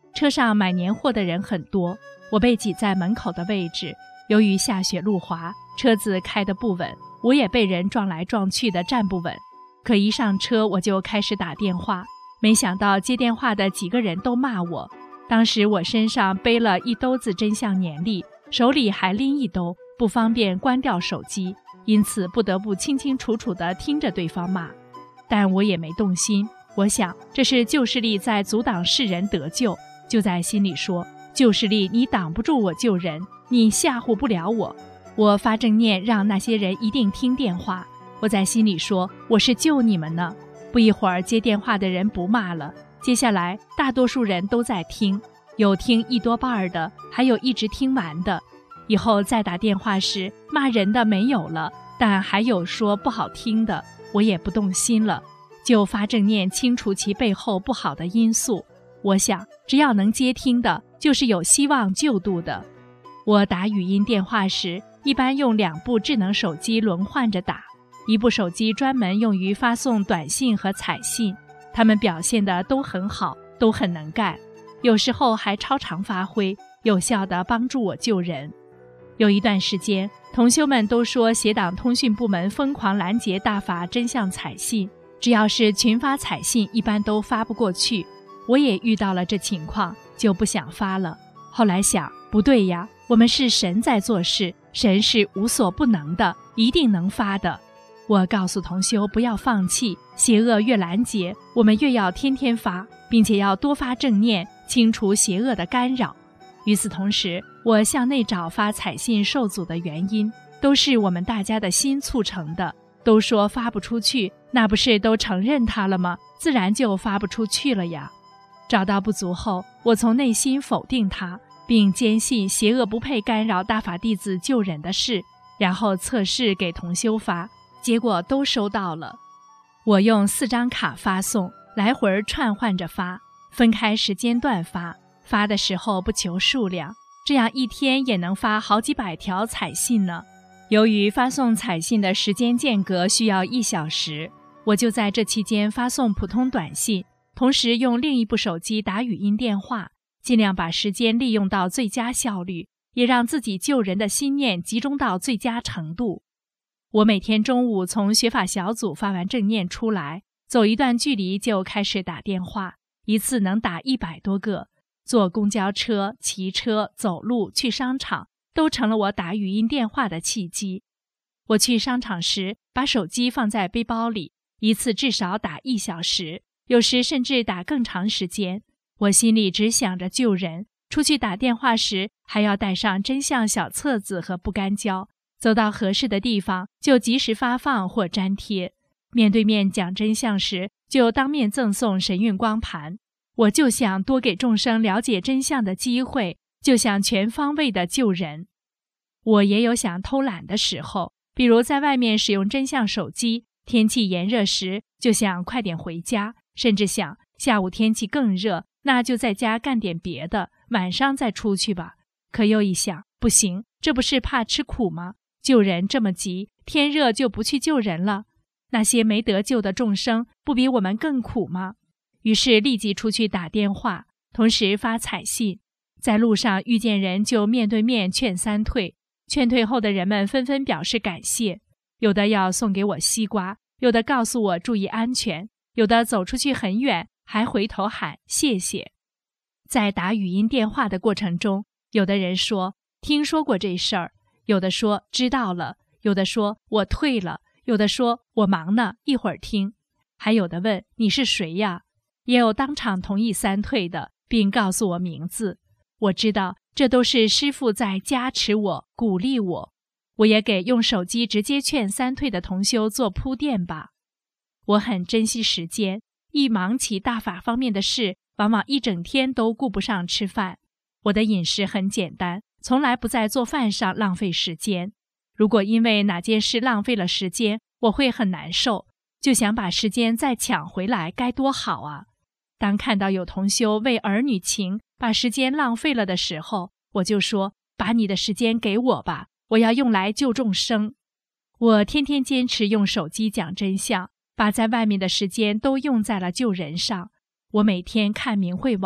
车上买年货的人很多，我被挤在门口的位置。由于下雪路滑，车子开得不稳，我也被人撞来撞去的站不稳。可一上车我就开始打电话，没想到接电话的几个人都骂我。当时我身上背了一兜子真相年历，手里还拎一兜，不方便关掉手机，因此不得不清清楚楚地听着对方骂。但我也没动心，我想这是旧势力在阻挡世人得救，就在心里说，旧势力你挡不住我救人，你吓唬不了我。我发正念让那些人一定听电话，我在心里说，我是救你们呢。不一会儿接电话的人不骂了，接下来大多数人都在听，有听一多半的，还有一直听完的。以后再打电话时，骂人的没有了，但还有说不好听的，我也不动心了，就发正念清除其背后不好的因素。我想只要能接听的，就是有希望救度的。我打语音电话时，一般用两部智能手机轮换着打，一部手机专门用于发送短信和彩信，他们表现的都很好，都很能干，有时候还超常发挥，有效地帮助我救人。有一段时间，同修们都说协党通讯部门疯狂拦截大法真相彩信，只要是群发彩信一般都发不过去。我也遇到了这情况，就不想发了。后来想，不对呀，我们是神在做事，神是无所不能的，一定能发的。我告诉同修不要放弃，邪恶越拦截，我们越要天天发，并且要多发正念，清除邪恶的干扰。与此同时，我向内找发彩信受阻的原因，都是我们大家的心促成的。都说发不出去，那不是都承认它了吗？自然就发不出去了呀。找到不足后，我从内心否定它，并坚信邪恶不配干扰大法弟子救人的事，然后测试给同修发，结果都收到了。我用四张卡发送，来回串换着发，分开时间段发，发的时候不求数量，这样一天也能发好几百条彩信呢。由于发送彩信的时间间隔需要一小时，我就在这期间发送普通短信，同时用另一部手机打语音电话，尽量把时间利用到最佳效率，也让自己救人的心念集中到最佳程度。我每天中午从学法小组发完正念出来，走一段距离就开始打电话，一次能打一百多个。坐公交车、骑车、走路、去商场，都成了我打语音电话的契机。我去商场时，把手机放在背包里，一次至少打一小时，有时甚至打更长时间。我心里只想着救人，出去打电话时还要带上真相小册子和不干胶，走到合适的地方就及时发放或粘贴。面对面讲真相时，就当面赠送神韵光盘。我就想多给众生了解真相的机会，就想全方位的救人。我也有想偷懒的时候，比如在外面使用真相手机，天气炎热时就想快点回家，甚至想下午天气更热，那就在家干点别的，晚上再出去吧。可又一想，不行，这不是怕吃苦吗？救人这么急，天热就不去救人了，那些没得救的众生不比我们更苦吗？于是立即出去打电话，同时发彩信。在路上遇见人就面对面劝三退，劝退后的人们纷纷表示感谢，有的要送给我西瓜，有的告诉我注意安全，有的走出去很远还回头喊谢谢。在打语音电话的过程中，有的人说听说过这事儿，有的说知道了，有的说我退了，有的说我忙呢，一会儿听，还有的问你是谁呀？也有当场同意三退的，并告诉我名字。我知道这都是师父在加持我，鼓励我。我也给用手机直接劝三退的同修做铺垫吧。我很珍惜时间，一忙起大法方面的事，往往一整天都顾不上吃饭。我的饮食很简单，从来不在做饭上浪费时间。如果因为哪件事浪费了时间，我会很难受，就想把时间再抢回来，该多好啊！当看到有同修为儿女情把时间浪费了的时候，我就说，把你的时间给我吧，我要用来救众生。我天天坚持用手机讲真相，把在外面的时间都用在了救人上。我每天看明慧网，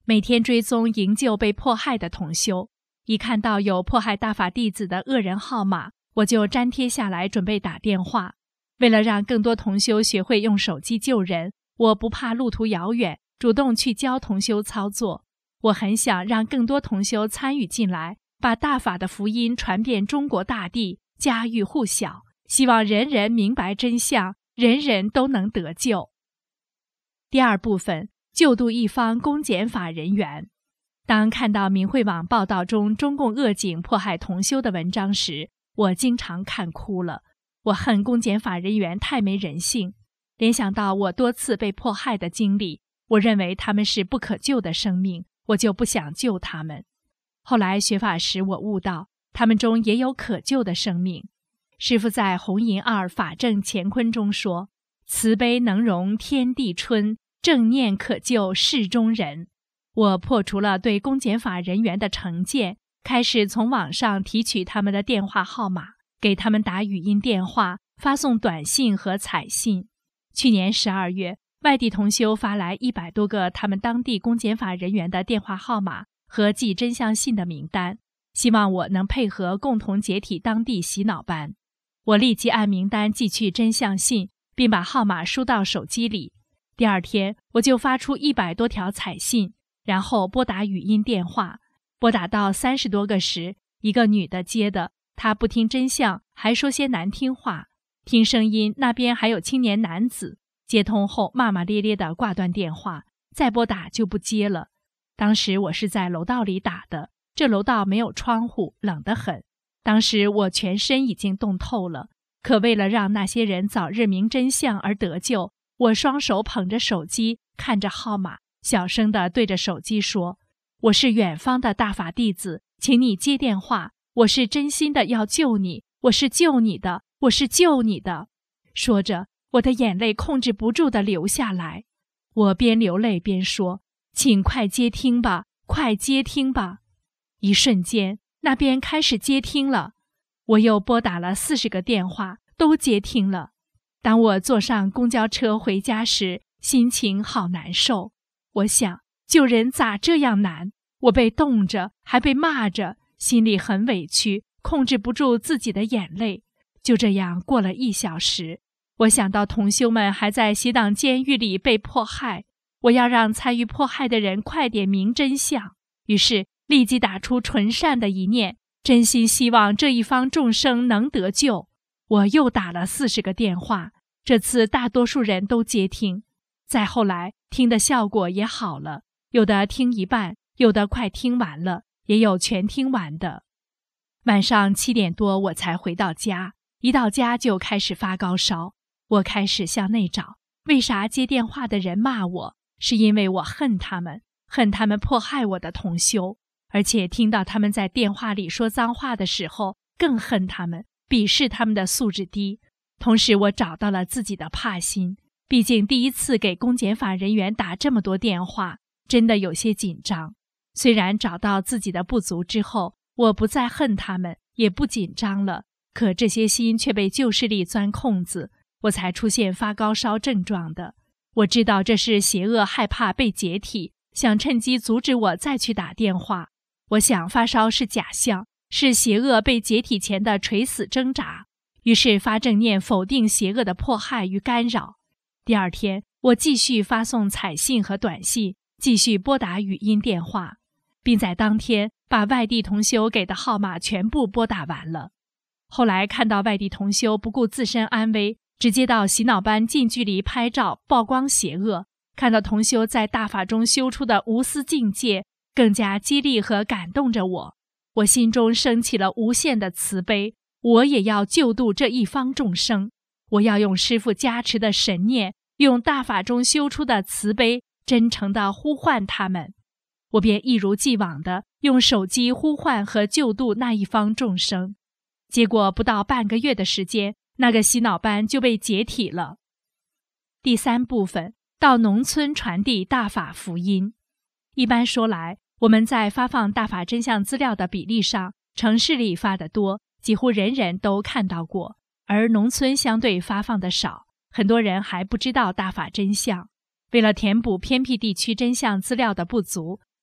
每天追踪营救被迫害的同修，一看到有迫害大法弟子的恶人号码，我就粘贴下来准备打电话。为了让更多同修学会用手机救人，我不怕路途遥远，主动去教同修操作。我很想让更多同修参与进来，把大法的福音传遍中国大地，家喻户晓，希望人人明白真相，人人都能得救。第二部分，救度一方公检法人员。当看到明慧网报道中中共恶警迫害同修的文章时，我经常看哭了。我恨公检法人员太没人性，联想到我多次被迫害的经历，我认为他们是不可救的生命，我就不想救他们。后来学法时，我悟到他们中也有可救的生命。师父在红银二法正乾坤中说，慈悲能容天地春，正念可救世中人。我破除了对公检法人员的成见，开始从网上提取他们的电话号码，给他们打语音电话，发送短信和彩信。去年十二月，外地同修发来一百多个他们当地公检法人员的电话号码和寄真相信的名单，希望我能配合共同解体当地洗脑班。我立即按名单寄去真相信，并把号码输到手机里。第二天，我就发出一百多条彩信，然后拨打语音电话。拨打到三十多个时，一个女的接的，她不听真相，还说些难听话。听声音，那边还有青年男子。接通后骂骂咧咧地挂断电话，再拨打就不接了。当时我是在楼道里打的，这楼道没有窗户，冷得很。当时我全身已经冻透了，可为了让那些人早日明真相而得救，我双手捧着手机，看着号码，小声地对着手机说，我是远方的大法弟子，请你接电话，我是真心的要救你，我是救你的，我是救你的。说着，我的眼泪控制不住地流下来。我边流泪边说，请快接听吧，快接听吧。一瞬间，那边开始接听了。我又拨打了四十个电话，都接听了。当我坐上公交车回家时，心情好难受。我想，救人咋这样难？我被冻着，还被骂着，心里很委屈，控制不住自己的眼泪。就这样过了一小时，我想到同修们还在洗党监狱里被迫害，我要让参与迫害的人快点明真相，于是立即打出纯善的一念，真心希望这一方众生能得救。我又打了四十个电话，这次大多数人都接听。再后来，听的效果也好了，有的听一半，有的快听完了，也有全听完的。晚上七点多我才回到家，一到家就开始发高烧。我开始向内找，为啥接电话的人骂我？是因为我恨他们，恨他们迫害我的同修，而且听到他们在电话里说脏话的时候，更恨他们，鄙视他们的素质低。同时我找到了自己的怕心，毕竟第一次给公检法人员打这么多电话，真的有些紧张。虽然找到自己的不足之后，我不再恨他们，也不紧张了，可这些心却被旧势力钻空子，我才出现发高烧症状的。我知道这是邪恶害怕被解体，想趁机阻止我再去打电话。我想发烧是假象，是邪恶被解体前的垂死挣扎，于是发正念否定邪恶的迫害与干扰。第二天，我继续发送彩信和短信，继续拨打语音电话，并在当天把外地同修给的号码全部拨打完了。后来看到外地同修不顾自身安危，直接到洗脑班近距离拍照曝光邪恶，看到同修在大法中修出的无私境界，更加激励和感动着我。我心中升起了无限的慈悲，我也要救度这一方众生。我要用师父加持的神念，用大法中修出的慈悲，真诚地呼唤他们。我便一如既往地用手机呼唤和救度那一方众生。结果不到半个月的时间，那个洗脑班就被解体了。第三部分，到农村传递大法福音。一般说来，我们在发放大法真相资料的比例上，城市里发得多，几乎人人都看到过，而农村相对发放的少，很多人还不知道大法真相。为了填补偏僻地区真相资料的不足，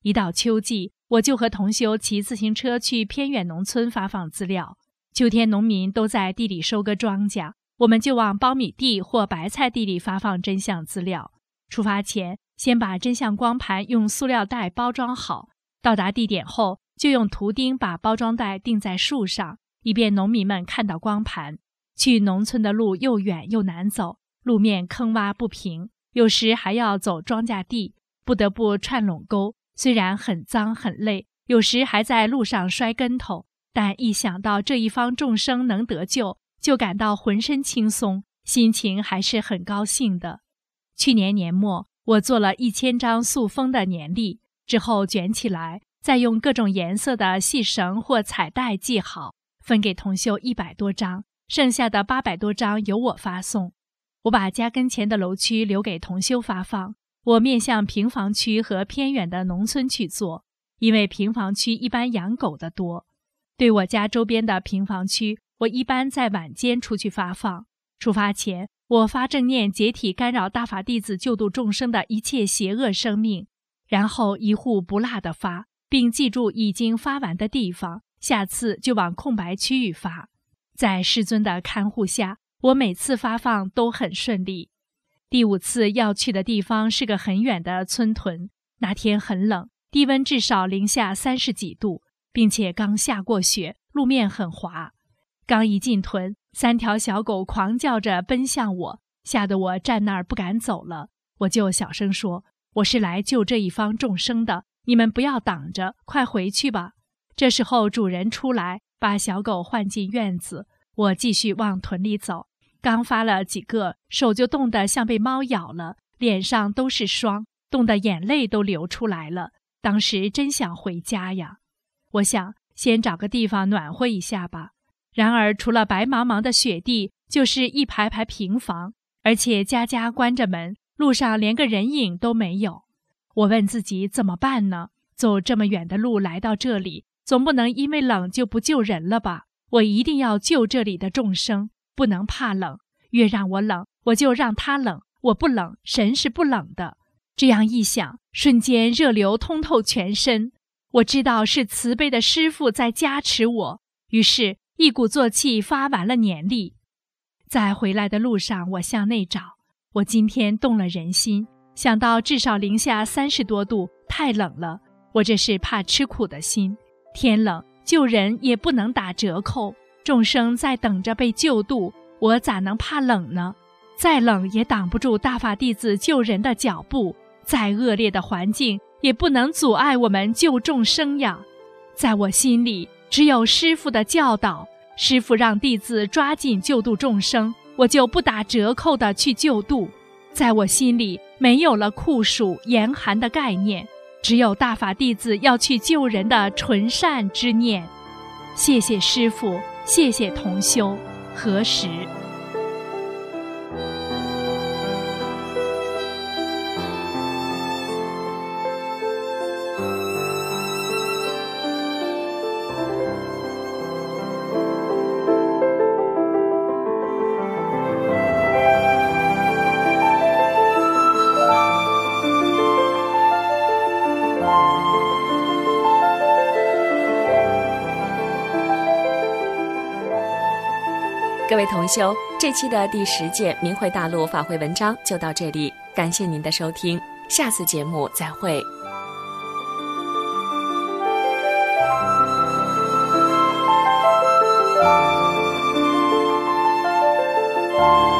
一到秋季，我就和同修骑自行车去偏远农村发放资料。秋天农民都在地里收割庄稼，我们就往苞米地或白菜地里发放真相资料。出发前，先把真相光盘用塑料袋包装好，到达地点后，就用图钉把包装袋钉在树上，以便农民们看到光盘。去农村的路又远又难走，路面坑洼不平，有时还要走庄稼地，不得不串垄沟，虽然很脏很累，有时还在路上摔跟头，但一想到这一方众生能得救，就感到浑身轻松，心情还是很高兴的。去年年末，我做了一千张塑封的年历，之后卷起来，再用各种颜色的细绳或彩带系好，分给同修一百多张，剩下的八百多张由我发送。我把家跟前的楼区留给同修发放，我面向平房区和偏远的农村去做，因为平房区一般养狗的多。对我家周边的平房区，我一般在晚间出去发放。出发前，我发正念解体干扰大法弟子救度众生的一切邪恶生命，然后一户不落地发，并记住已经发完的地方，下次就往空白区域发。在师尊的看护下，我每次发放都很顺利。第五次要去的地方是个很远的村屯，那天很冷，低温至少零下三十几度，并且刚下过雪，路面很滑。刚一进屯，三条小狗狂叫着奔向我，吓得我站那儿不敢走了。我就小声说，我是来救这一方众生的，你们不要挡着，快回去吧。这时候主人出来，把小狗唤进院子，我继续往屯里走。刚发了几个，手就冻得像被猫咬了，脸上都是霜，冻得眼泪都流出来了。当时真想回家呀。我想先找个地方暖和一下吧。然而除了白茫茫的雪地，就是一排排平房，而且家家关着门，路上连个人影都没有。我问自己怎么办呢？走这么远的路来到这里，总不能因为冷就不救人了吧？我一定要救这里的众生，不能怕冷，越让我冷，我就让他冷，我不冷，神是不冷的。这样一想，瞬间热流通透全身，我知道是慈悲的师父在加持我，于是一鼓作气发完了年历。在回来的路上，我向内找，我今天动了人心，想到至少零下三十多度，太冷了，我这是怕吃苦的心。天冷，救人也不能打折扣，众生在等着被救度，我咋能怕冷呢？再冷也挡不住大法弟子救人的脚步，再恶劣的环境也不能阻碍我们救众生呀。在我心里，只有师父的教导，师父让弟子抓紧救度众生，我就不打折扣的去救度。在我心里没有了酷暑严寒的概念，只有大法弟子要去救人的纯善之念。谢谢师父，谢谢同修，何时？ 各位同修，这期的第十届明慧大陆法会文章就到这里，感谢您的收听，下次节目再会。 Thank you.